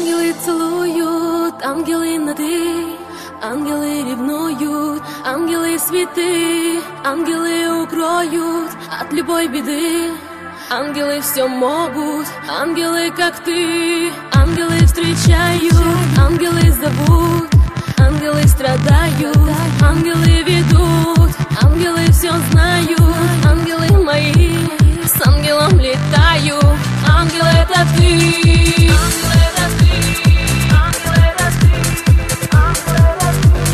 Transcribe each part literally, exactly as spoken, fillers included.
Ангелы целуют, ангелы нады, ангелы ревнуют, ангелы святы, ангелы укроют от любой беды. Ангелы все могут, ангелы как ты. Ангелы встречают, ангелы зовут, ангелы страдают, ангелы ведут, ангелы все знают, ангелы мои, с ангелом летаю. Ангел это ты, ангел это ты, ангел это ты, ангел это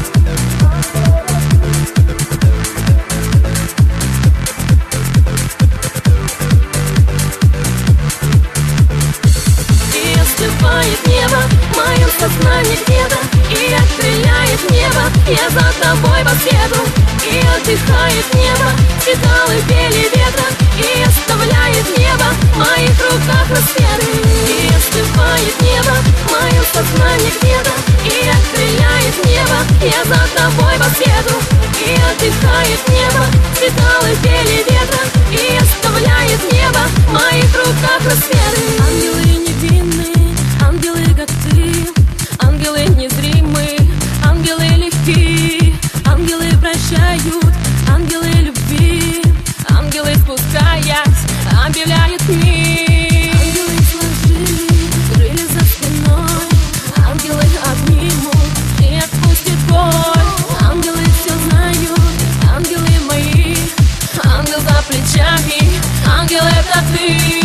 ты. И остывает небо в моем сознании где-то, и отстреляет небо, я за тобой по свету. И отдыхает небо, цветалы пели ветра, и оставляет небо в моих руках рассветы. И остывает небо в моем сознании где-то, и отстреляет небо, я за тобой по свету. И отдыхает небо, цветалы пели ветра, и оставляет небо в моих руках рассветы. Ангелы невинные, ангелы как ты, ангелы незримые, ангелы легкие, ангелы прощают, ангелы любви, ангелы спускаясь, объявляют мир. Ангелы сложили крылья за спиной, ангелы обнимут и отпустят боль. Ангелы все знают, ангелы мои, ангел за плечами, ангел это ты.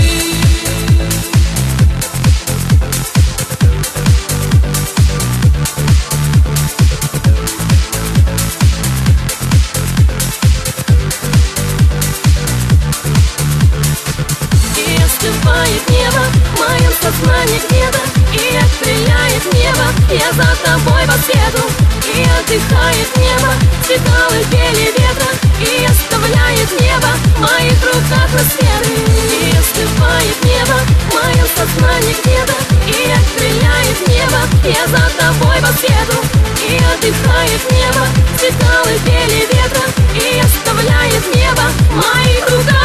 Остывает небо в моем сознании где-то, и отстреляет небо, я за тобой по свету. И отдыхает небо, цветалы пели ветра, и оставляет небо в моих руках рассветы. И остывает небо в моем сознании где-то, и отстреляет небо, я за тобой по свету. И отдыхает небо, цветалы пели ветра, и оставляет небо в моих руках.